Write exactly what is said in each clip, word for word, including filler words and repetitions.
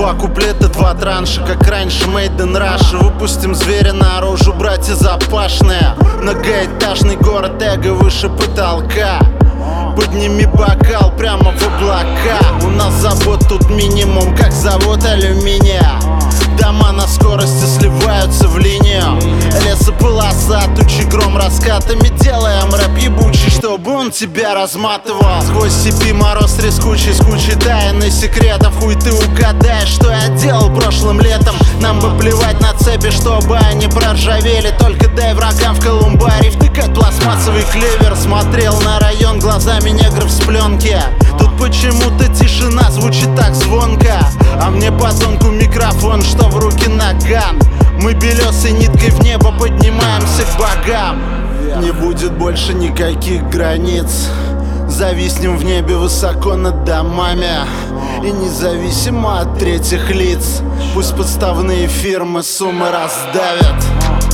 Два куплета, два транша, как раньше, made in Russia. Выпустим зверя наружу, братья запашные. Многоэтажный город, эго выше потолка. Подними бокал прямо в облака. У нас забот тут минимум, как завод алюминия. Дома на скорости сливаются в линию. Лесополоса, тучи, гром раскатами. Делаем рэп ебучий, чтобы он тебя разматывал. Сквозь степи мороз трескучий, с кучей тайн и секретов. Хуй ты угадаешь, что я делал прошлым летом. Нам бы плевать на цепи, чтобы они проржавели. Только дай врагам в колумбарий втыкать пластмассовый клевер. Смотрел на район глазами негров с пленки. Тут почему-то тишина звучит так звонко. А мне подонку микрофон, что в руки наган. Мы белесой ниткой в небо поднимаемся к богам. Не будет больше никаких границ. Зависнем в небе высоко над домами. И независимо от третьих лиц. Пусть подставные фирмы суммы раздавят.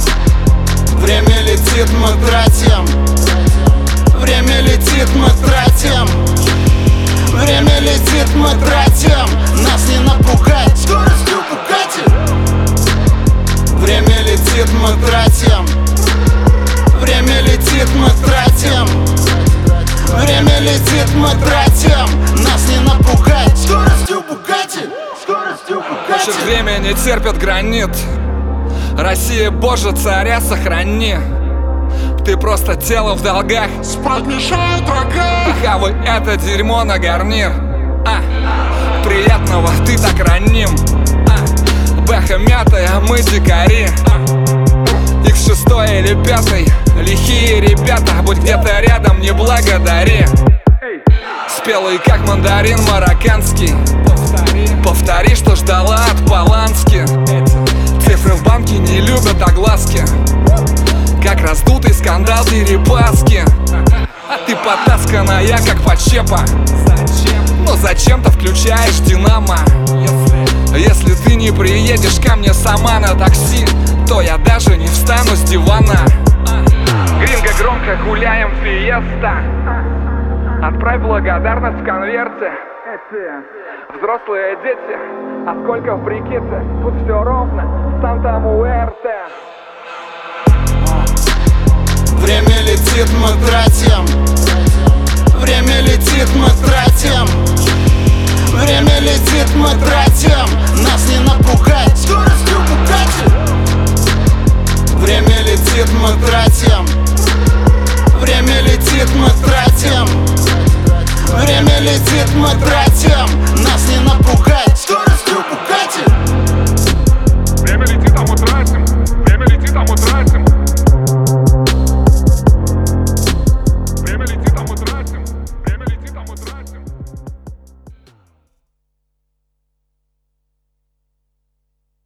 Время летит, мы тратим. Время летит, мы тратим. Время летит, мы тратим. Нас не напугать скоростью Bugatti. Время летит, мы тратим. Время летит, мы тратим. Время летит, мы тратим. Нас не напугать скоростью Bugatti. Скоростью Bugatti. Наше время не терпит гранит. Россия, Боже, царя сохрани. Ты просто тело в долгах. Спать мешают рога. И хавай это дерьмо на гарнир. А, приятного, ты так раним. А, бэха мятая, мы дикари. икс шесть или пятый, лихие ребята. Будь где-то рядом, не благодари. Спелый как мандарин марокканский. Повтори, что ждала от Полански. Цифры в банке не любят огласки. Как раздутый скандал Дерипаски. Ты потасканная, как подщепа. Но зачем-то включаешь динамо. Если ты не приедешь ко мне сама на такси, то я даже не встану с дивана. Гринго, громко гуляем, фиеста. Отправь благодарность в конверте. Взрослые дети, а сколько в брикете? Тут все ровно, Санта-Муэрте. Время летит, мы тратим. Время летит, мы тратим. Время летит, мы тратим. Нас не напугать скоростью Bugatti. Время летит, мы тратим. Время летит, мы тратим. Время летит, мы тратим.